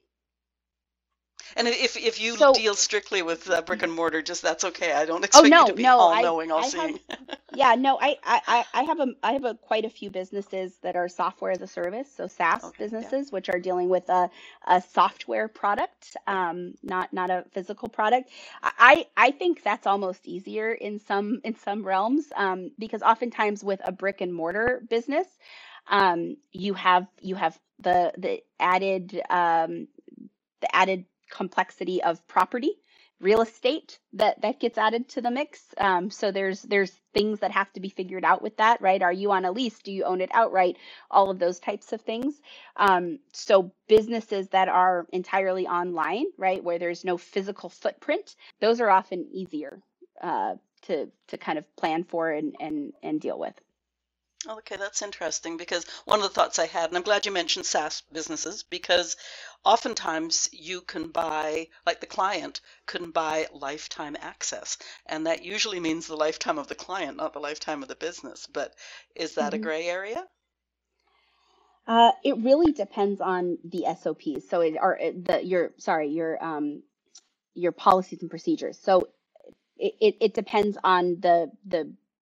And if if you so deal strictly with uh, brick and mortar, just that's okay. I don't Oh expect you to no, be no, all I knowing, all I have seeing. yeah, no, I I I I have a I have a quite a few businesses that are software as a service, so SaaS Okay, yeah, businesses, which are dealing with a a software product, yeah. um, not not a physical product. I I think that's almost easier in some in some realms, um, because oftentimes with a brick and mortar business, um, you have you have the the added um the added complexity of property, real estate that that gets added to the mix. Um, so there's there's things that have to be figured out with that, right? Are you on a lease? Do you own it outright? All of those types of things. Um, so businesses that are entirely online, right, where there's no physical footprint, those are often easier uh, to to kind of plan for and and and deal with. Okay, that's interesting because one of the thoughts I had, and I'm glad you mentioned SaaS businesses, because oftentimes you can buy, like the client can buy lifetime access, and that usually means the lifetime of the client, not the lifetime of the business. But is that a Mhm. gray area? Uh, it really depends on the S O Ps. So it or it- the your sorry your um your policies and procedures. So it, it, it depends on the the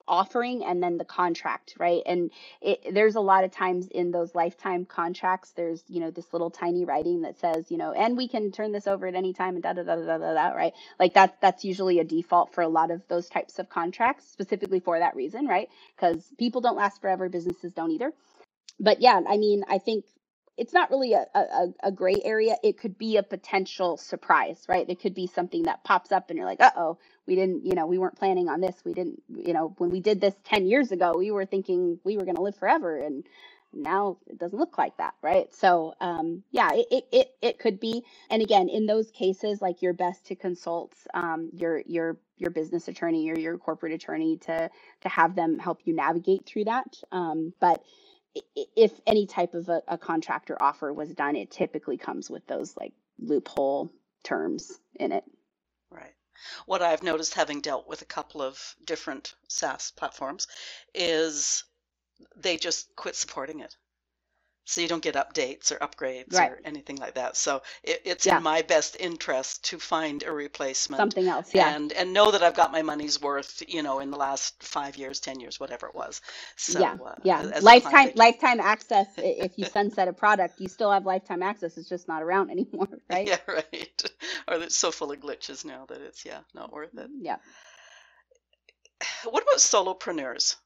offering and then the contract, right? And it, there's a lot of times in those lifetime contracts, there's, you know, this little tiny writing that says, you know, and we can turn this over at any time and da da da da da da, right? Like that's that's usually a default for a lot of those types of contracts, specifically for that reason, right? Because people don't last forever, businesses don't either. But yeah, I mean, I think it's not really a, a, a gray area. It could be a potential surprise, right? It could be something that pops up and you're like, uh-oh, we didn't, you know, we weren't planning on this. We didn't, you know, when we did this ten years ago, we were thinking we were going to live forever. And now it doesn't look like that, right? So, um, yeah, it, it, it, it could be. And again, in those cases, like you're best to consult um, your, your, your business attorney or your corporate attorney to, to have them help you navigate through that. Um, but if any type of a, a contract or offer was done, it typically comes with those like loophole terms in it. Right. What I've noticed, having dealt with a couple of different SaaS platforms, is they just quit supporting it. So you don't get updates or upgrades Right. or anything like that. So it, it's Yeah. in my best interest to find a replacement Something else. Yeah. and and know that I've got my money's worth, you know, in the last five years, ten years, whatever it was. So Yeah. uh, Yeah. as a client, Lifetime, I just lifetime access. i- If you sunset a product, you still have lifetime access. It's just not around anymore, right? yeah, right. Or it's so full of glitches now that it's yeah not worth it. Yeah. What about solopreneurs?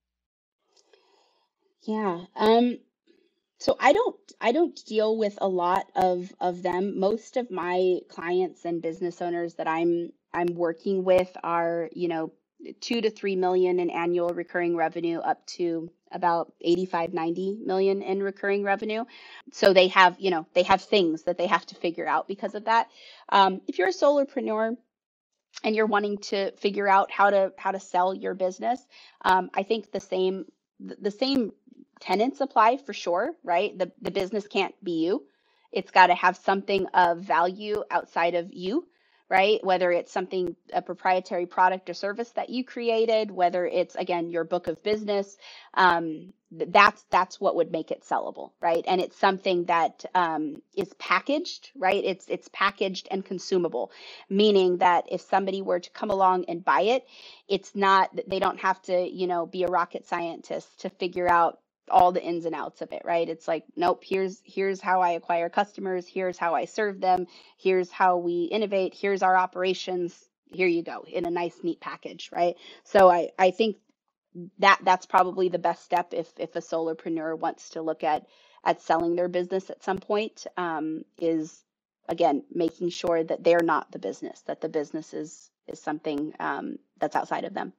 Yeah. Um, so I don't I don't deal with a lot of of them. Most of my clients and business owners that I'm I'm working with are, you know, two to three million in annual recurring revenue up to about eighty-five, ninety million in recurring revenue. So they have, you know, they have things that they have to figure out because of that. Um, if you're a solopreneur and you're wanting to figure out how to how to sell your business, um, I think the same the same tenets apply for sure, right? The the business can't be you. It's got to have something of value outside of you, right? Whether it's something, a proprietary product or service that you created, whether it's again your book of business, um, th- that's that's what would make it sellable, right? And it's something that um, is packaged, right? It's it's packaged and consumable, meaning that if somebody were to come along and buy it, it's not, they don't have to, you know, be a rocket scientist to figure out all the ins and outs of it, right? It's like, nope, here's here's how I acquire customers, here's how I serve them, here's how we innovate, here's our operations, here you go, in a nice neat package, right? So I I think that that's probably the best step if if a solopreneur wants to look at at selling their business at some point, um, is again making sure that they're not the business, that the business is is something um, that's outside of them.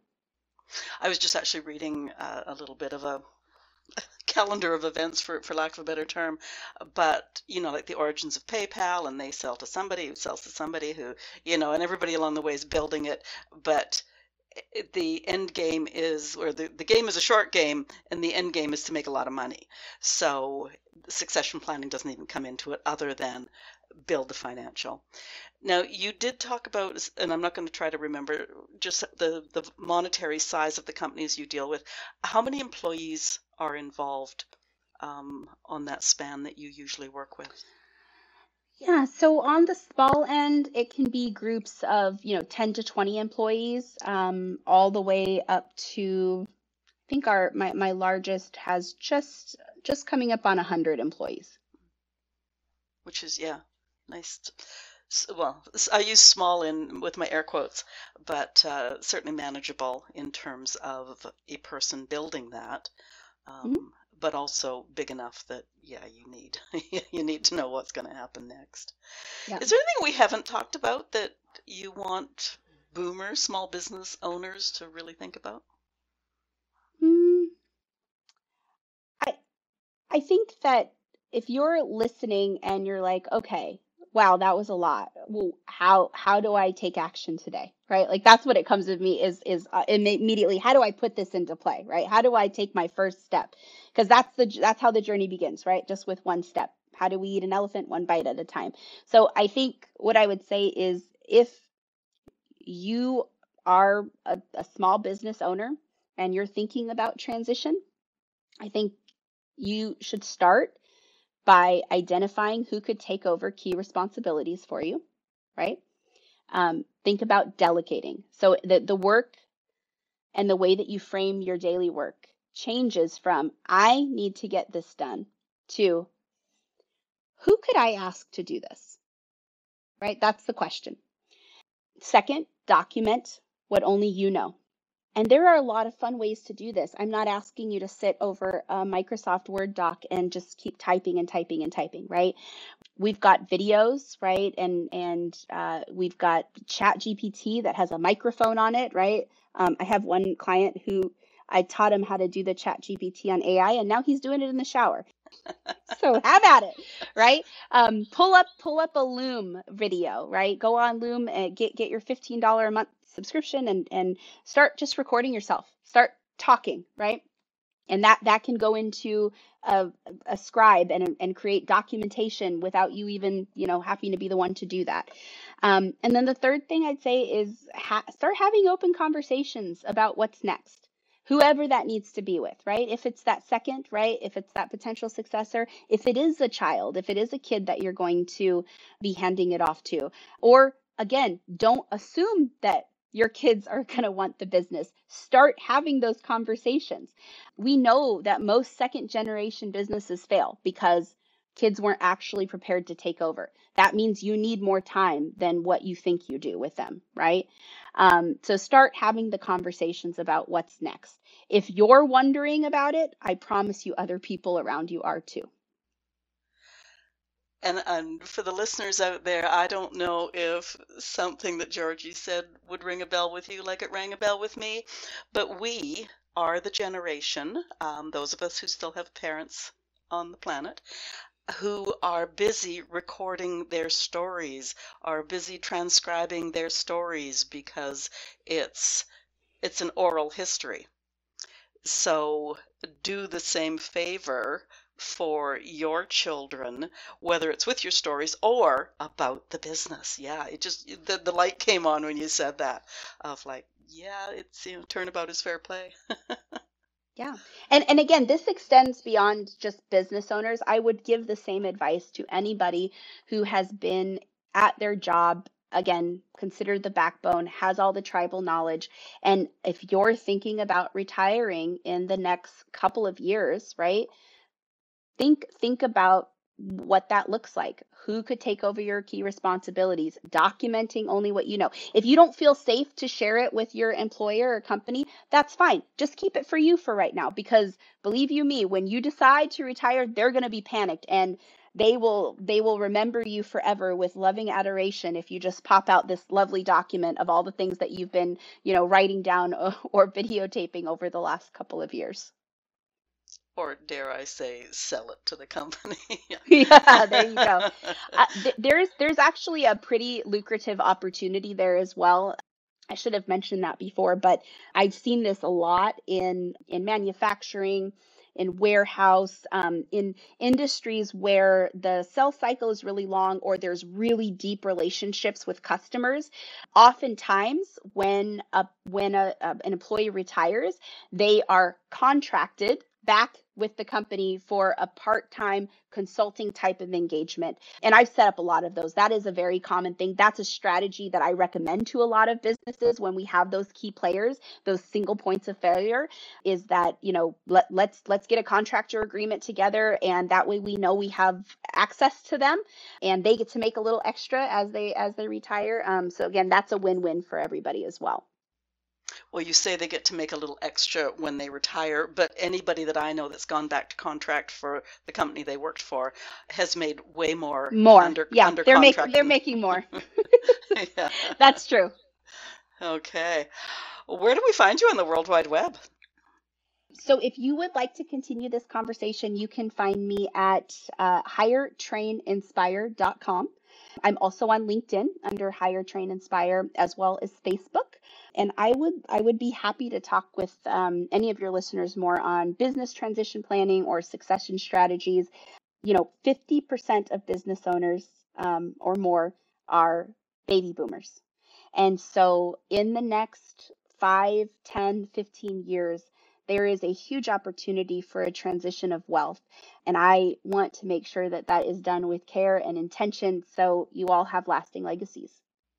I was just actually reading uh, a little bit of a calendar of events, for for lack of a better term, but you know, like the origins of PayPal, and they sell to somebody who sells to somebody who, you know, and everybody along the way is building it, but it, the end game is, or the, the game is a short game, and the end game is to make a lot of money. So succession planning doesn't even come into it other than build the financial. Now, you did talk about, and I'm not going to try to remember just the, the monetary size of the companies you deal with. How many employees are involved um, on that span that you usually work with? Yeah, so on the small end, it can be groups of, you know, ten to twenty employees, um, all the way up to, I think our my, my largest has just just coming up on one hundred employees. Which is, yeah, nice. s- Well, s- I use small in with my air quotes, but uh, certainly manageable in terms of a person building that, Mhm. um, but also big enough that, yeah, you need you need to know what's going to happen next. Yeah. Is there anything we haven't talked about that you want boomer small business owners to really think about? Mm, I I think that if you're listening and you're like, okay, wow, that was a lot. Well, how how do I take action today? Right? Like that's what it comes with me is is uh, imme- immediately, how do I put this into play? Right? How do I take my first step? Because that's the that's how the journey begins, right? Just with one step. How do we eat an elephant one bite at a time? So I think what I would say is if you are a, a small business owner and you're thinking about transition, I think you should start by identifying who could take over key responsibilities for you, right? Um, think about delegating. So the, the work and the way that you frame your daily work changes from I need to get this done to who could I ask to do this, right? That's the question. Second, document what only you know. And there are a lot of fun ways to do this. I'm not asking you to sit over a Microsoft Word doc and just keep typing and typing and typing, right? We've got videos, right? And and uh, we've got Chat G P T that has a microphone on it, right? Um, I have one client who I taught him how to do the Chat G P T on A I, and now he's doing it in the shower. So have at it, right? Um, pull up pull up a Loom video, right? Go on Loom and get get your fifteen dollars a month subscription and and start just recording yourself. Start talking, right? And that that can go into a, a scribe and and create documentation without you even, you know, having to be the one to do that. Um, and then the third thing I'd say is ha start having open conversations about what's next. Whoever that needs to be with, right? If it's that second, right? If it's that potential successor, if it is a child, if it is a kid that you're going to be handing it off to, or again, don't assume that your kids are going to want the business. Start having those conversations. We know that most second generation businesses fail because kids weren't actually prepared to take over. That means you need more time than what you think you do with them, right? Um, so start having the conversations about what's next. If you're wondering about it, I promise you other people around you are too. And, and for the listeners out there, I don't know if something that Georgie said would ring a bell with you like it rang a bell with me, but we are the generation, um, those of us who still have parents on the planet, who are busy recording their stories, are busy transcribing their stories because it's it's an oral history. So do the same favor for your children, whether it's with your stories or about the business. Yeah, it just the, the light came on when you said that of like, yeah, it's, you know, turnabout is fair play. Yeah. And and again, this extends beyond just business owners. I would give the same advice to anybody who has been at their job, again, considered the backbone, has all the tribal knowledge. And if you're thinking about retiring in the next couple of years, right? Think think about what that looks like. Who could take over your key responsibilities? Documenting only what you know. If you don't feel safe to share it with your employer or company, that's fine. Just keep it for you for right now, because believe you me, when you decide to retire, they're going to be panicked, and they will they will remember you forever with loving adoration if you just pop out this lovely document of all the things that you've been, you know, writing down or, or videotaping over the last couple of years. Or dare I say, sell it to the company. Yeah, there you go. Uh, th there's there's actually a pretty lucrative opportunity there as well. I should have mentioned that before, but I've seen this a lot in in manufacturing, in warehouse, um, in industries where the sales cycle is really long or there's really deep relationships with customers. Oftentimes, when a when a, a an employee retires, they are contracted back with the company for a part-time consulting type of engagement. And I've set up a lot of those. That is a very common thing. That's a strategy that I recommend to a lot of businesses when we have those key players, those single points of failure, is that, you know, let, let's let's get a contractor agreement together, and that way we know we have access to them and they get to make a little extra as they as they retire. Um, so again, that's a win-win for everybody as well. Well, you say they get to make a little extra when they retire, but anybody that I know that's gone back to contract for the company they worked for has made way more More. under Yeah, under they're making contracting. they're making more. Yeah. That's true. Okay. Where do we find you on the World Wide Web? So if you would like to continue this conversation, you can find me at uh, hire train inspire dot com. I'm also on LinkedIn under Hire Train Inspire, as well as Facebook. And I would I would be happy to talk with um, any of your listeners more on business transition planning or succession strategies. You know, fifty percent of business owners um, or more are baby boomers. And so in the next five, ten, fifteen years, there is a huge opportunity for a transition of wealth. And I want to make sure that that is done with care and intention so you all have lasting legacies.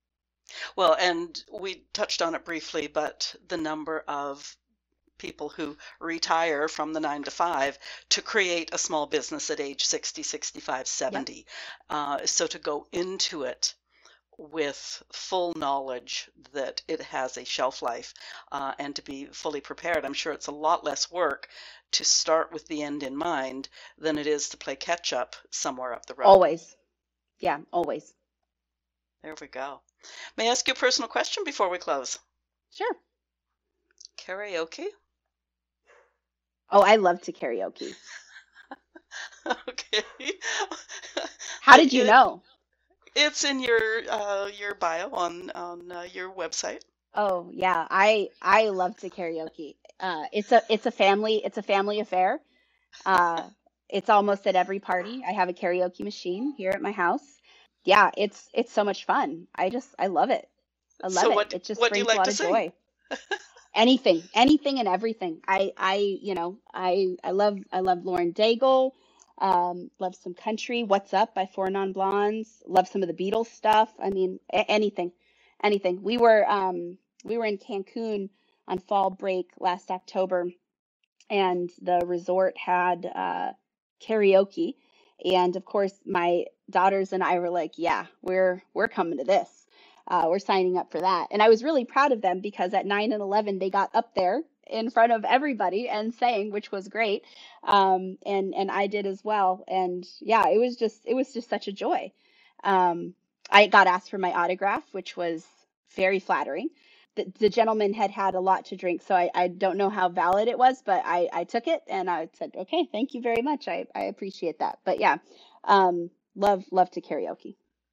Well, and we touched on it briefly, but the number of people who retire from the nine to five to create a small business at age sixty, sixty-five, Yep. seventy. Uh, so to go into it with full knowledge that it has a shelf life uh, and to be fully prepared, I'm sure it's a lot less work to start with the end in mind than it is to play catch up somewhere up the road. Always. Yeah, always. There we go. May I ask you a personal question before we close? Sure. Karaoke? Oh, I love to karaoke. Okay. How I, did you it, know? it's in your uh, your bio on on uh, your website. Oh, yeah. I I love to karaoke. Uh, it's a it's a family it's a family affair. Uh, it's almost at every party. I have a karaoke machine here at my house. Yeah, it's it's so much fun. I just I love it. I love So it. what It just what do you brings a like lot to of sing? joy. Anything, anything and everything. I I you know, I I love I love Lauren Daigle. Um, love some country. What's Up by Four Non Blondes. Love some of the Beatles stuff. I mean, a- anything, anything. We were um we were in Cancun on fall break last October, and the resort had uh, karaoke. And of course, my daughters and I were like, "Yeah, we're we're coming to this. Uh, we're signing up for that." And I was really proud of them because at nine and eleven, they got up there in front of everybody and sang, which was great. Um, and and I did as well. And yeah, it was just it was just such a joy. Um, I got asked for my autograph, which was very flattering. The, the gentleman had had a lot to drink, so I, I don't know how valid it was, but I, I took it and I said, okay, thank you very much. I, I appreciate that. But yeah, um, love love to karaoke.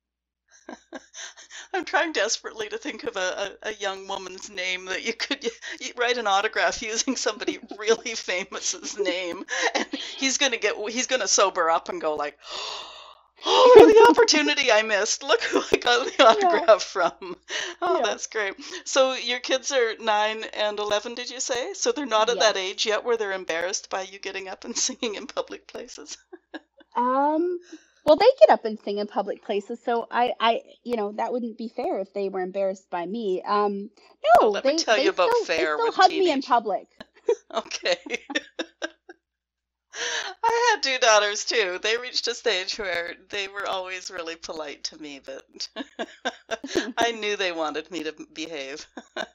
I'm trying desperately to think of a, a, a young woman's name that you could y- write an autograph using somebody really famous's name, and he's gonna get he's gonna sober up and go like, "Oh, the opportunity I missed! Look who I got the Yeah, autograph from." Oh, yeah. that's great. So your kids are nine and eleven, did you say? So they're not at that Yes. age yet where they're embarrassed by you getting up and singing in public places. Um, well, they get up and sing in public places, so I, I, you know, that wouldn't be fair if they were embarrassed by me. Um, Oh, no, let me they tell you they about still they fair still with hug me in teenage. public. Okay. I had two daughters too. They reached a stage where they were always really polite to me, but I knew they wanted me to behave.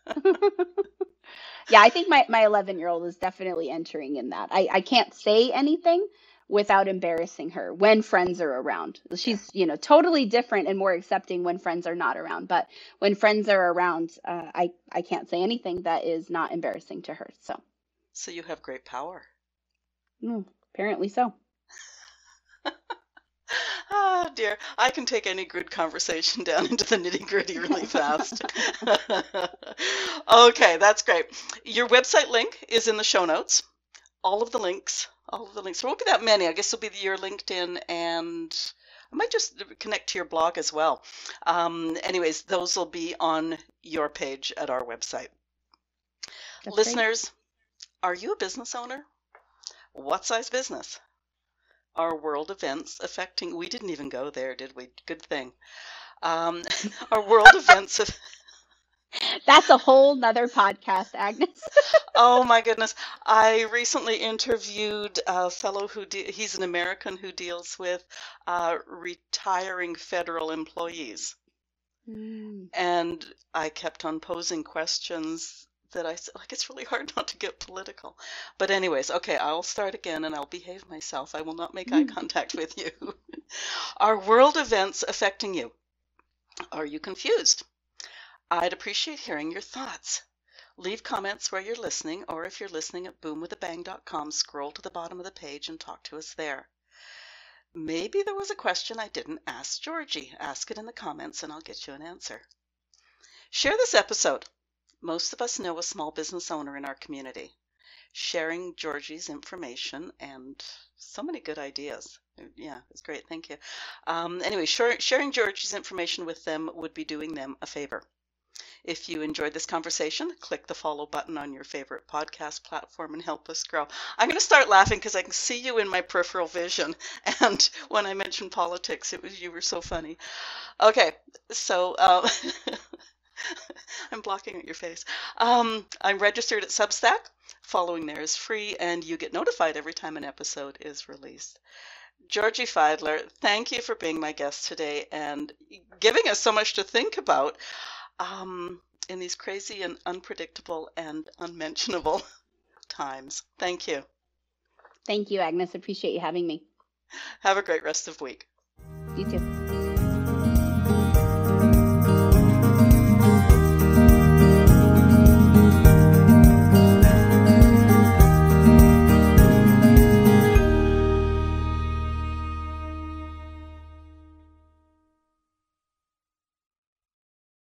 Yeah, I think my my eleven year old is definitely entering in that. I I can't say anything without embarrassing her when friends are around. Yeah. She's, you know, totally different and more accepting when friends are not around. But when friends are around, uh, I I can't say anything that is not embarrassing to her. So, So you have great power. mm, apparently so. Ah, dear. I can take any good conversation down into the nitty-gritty really fast. Okay, that's great. Your website link is in the show notes. All of the links, all of the links. There won't be that many. I guess it'll be your LinkedIn, and I might just connect to your blog as well. Um, anyways, those will be on your page at our website. That's great. Listeners, are you a business owner? What size business? Are world events affecting? We didn't even go there, did we? Good thing. Um, are world events? That's a whole nother podcast, Agnes. Oh my goodness. I recently interviewed a fellow who de he's an American who deals with uh, retiring federal employees. Mm. And I kept on posing questions that I said, like, it's really hard not to get political. But anyways, okay, I'll start again and I'll behave myself. I will not make eye contact with you. Are world events affecting you? Are you confused? I'd appreciate hearing your thoughts. Leave comments where you're listening, or if you're listening at boom with a bang dot com, scroll to the bottom of the page and talk to us there. Maybe there was a question I didn't ask Georgie. Ask it in the comments and I'll get you an answer. Share this episode. Most of us know a small business owner in our community. Sharing Georgie's information and so many good ideas. Yeah, it's great. Thank you. Um, anyway, sharing Georgie's information with them would be doing them a favor. If you enjoyed this conversation, click the follow button on your favorite podcast platform and help us grow. I'm going to start laughing because I can see you in my peripheral vision. And when I mentioned politics, it was you were so funny. Okay, so um, I'm blocking out your face. Um, I'm registered at Substack. Following there is free, and you get notified every time an episode is released. Georgie Fidler, thank you for being my guest today and giving us so much to think about. Um, in these crazy and unpredictable and unmentionable times. Thank you. Thank you, Agnes. Appreciate you having me. Have a great rest of the week. You too.